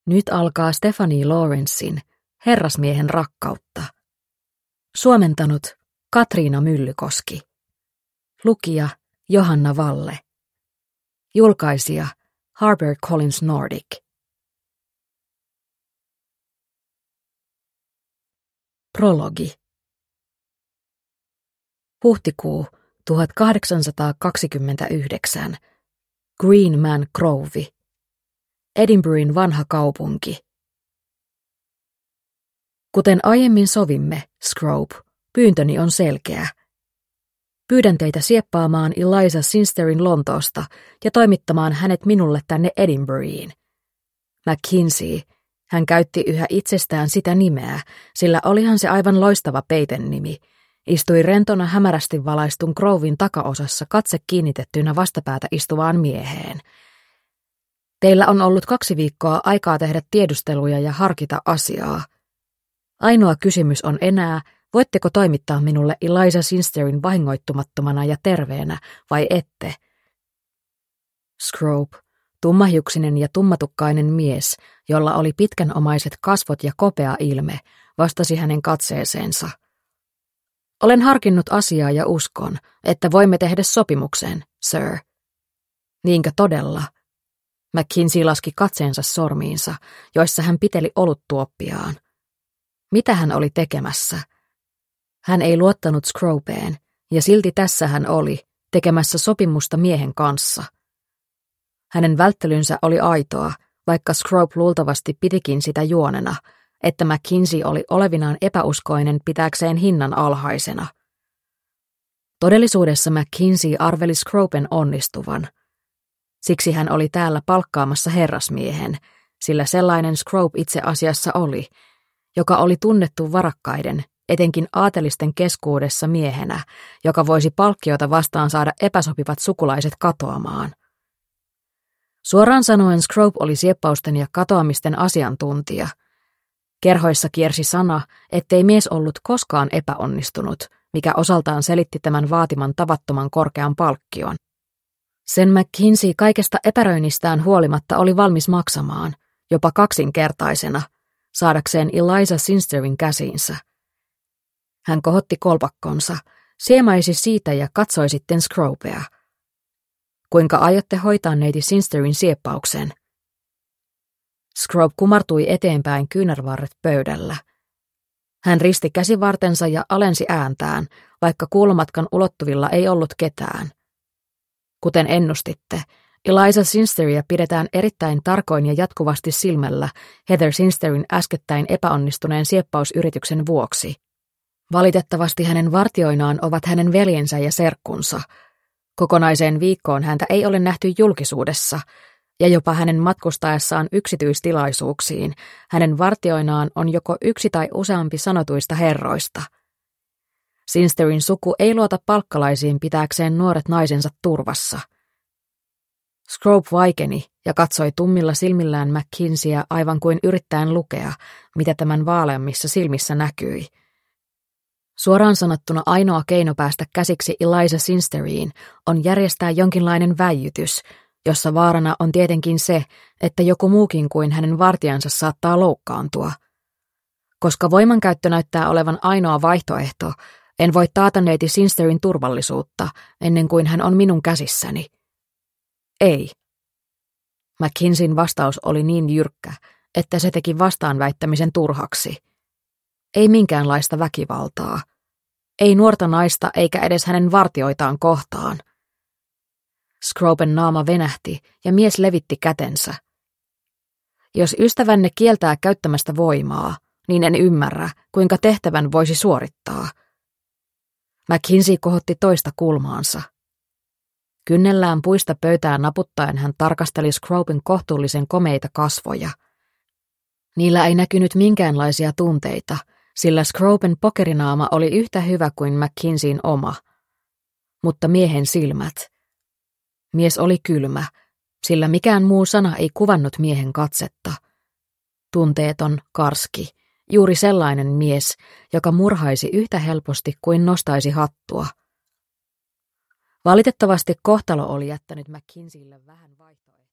Nyt alkaa Stephanie Lawrencein Herrasmiehen rakkautta. Suomentanut Katriina Myllykoski. Lukija Johanna Valle. Julkaisija HarperCollins Nordic. Prologi. Huhtikuu 1829. Greenman Grove. Edinburghin vanha kaupunki. Kuten aiemmin sovimme, Scrope, pyyntöni on selkeä. Pyydän teitä sieppaamaan Eliza Sinsterin Lontoosta ja toimittamaan hänet minulle tänne Edinburghiin. Mackenzie, hän käytti yhä itsestään sitä nimeä, sillä olihan se aivan loistava peitennimi, istui rentona hämärästi valaistun Groven takaosassa katse kiinnitettynä vastapäätä istuvaan mieheen. Teillä on ollut 2 viikkoa aikaa tehdä tiedusteluja ja harkita asiaa. Ainoa kysymys on enää, voitteko toimittaa minulle Eliza Sinsterin vahingoittumattomana ja terveenä vai ette? Scrope, tummahiuksinen ja tummatukkainen mies, jolla oli pitkänomaiset kasvot ja kopea ilme, vastasi hänen katseeseensa. Olen harkinnut asiaa ja uskon, että voimme tehdä sopimuksen, sir. Niinkö todella? Mackenzie laski katseensa sormiinsa, joissa hän piteli oluttuoppiaan. Mitä hän oli tekemässä? Hän ei luottanut Scropeen, ja silti tässä hän oli, tekemässä sopimusta miehen kanssa. Hänen välttelynsä oli aitoa, vaikka Scrope luultavasti pitikin sitä juonena, että Mackenzie oli olevinaan epäuskoinen pitääkseen hinnan alhaisena. Todellisuudessa Mackenzie arveli Scropen onnistuvan. Siksi hän oli täällä palkkaamassa herrasmiehen, sillä sellainen Scrope itse asiassa oli, joka oli tunnettu varakkaiden, etenkin aatelisten keskuudessa miehenä, joka voisi palkkiota vastaan saada epäsopivat sukulaiset katoamaan. Suoraan sanoen Scrope oli sieppausten ja katoamisten asiantuntija. Kerhoissa kiersi sana, ettei mies ollut koskaan epäonnistunut, mikä osaltaan selitti tämän vaatiman tavattoman korkean palkkion. Sen Mackenzie kaikesta epäröinnistään huolimatta oli valmis maksamaan, jopa 2-kertaisena, saadakseen Eliza Sinsterin käsiinsä. Hän kohotti kolpakkonsa, siemaisi siitä ja katsoi sitten Scropea. Kuinka aiotte hoitaa neiti Sinsterin sieppauksen? Scrope kumartui eteenpäin kyynärvarret pöydällä. Hän risti käsivartensa ja alensi ääntään, vaikka kuulomatkan ulottuvilla ei ollut ketään. Kuten ennustitte, Eliza Sinsteria pidetään erittäin tarkoin ja jatkuvasti silmällä Heather Sinsterin äskettäin epäonnistuneen sieppausyrityksen vuoksi. Valitettavasti hänen vartioinaan ovat hänen veljensä ja serkkunsa. Kokonaiseen viikkoon häntä ei ole nähty julkisuudessa, ja jopa hänen matkustaessaan yksityistilaisuuksiin hänen vartioinaan on joko 1 tai useampi sanotuista herroista. Sinsterin suku ei luota palkkalaisiin pitääkseen nuoret naisensa turvassa. Scrope vaikeni ja katsoi tummilla silmillään Mackenzieä aivan kuin yrittäen lukea, mitä tämän vaaleammissa silmissä näkyi. Suoraan sanottuna ainoa keino päästä käsiksi Eliza Sinsteriin on järjestää jonkinlainen väijytys, jossa vaarana on tietenkin se, että joku muukin kuin hänen vartijansa saattaa loukkaantua. Koska voimankäyttö näyttää olevan ainoa vaihtoehto, en voi taata neiti Sinsterin turvallisuutta ennen kuin hän on minun käsissäni. Ei. Mackenzien vastaus oli niin jyrkkä, että se teki vastaanväittämisen turhaksi. Ei minkäänlaista väkivaltaa. Ei nuorta naista eikä edes hänen vartioitaan kohtaan. Scropen naama venähti ja mies levitti kätensä. Jos ystävänne kieltää käyttämästä voimaa, niin en ymmärrä, kuinka tehtävän voisi suorittaa. Mackenzie kohotti toista kulmaansa. Kynnellään puista pöytään naputtaen hän tarkasteli Scropen kohtuullisen komeita kasvoja. Niillä ei näkynyt minkäänlaisia tunteita, sillä Scropen pokerinaama oli yhtä hyvä kuin Mackenzien oma. Mutta miehen silmät. Mies oli kylmä, sillä mikään muu sana ei kuvannut miehen katsetta. Tunteeton, karski, juuri sellainen mies, joka murhaisi yhtä helposti kuin nostaisi hattua. Valitettavasti kohtalo oli jättänyt Mackenzielle vähän vaihtoehtoja.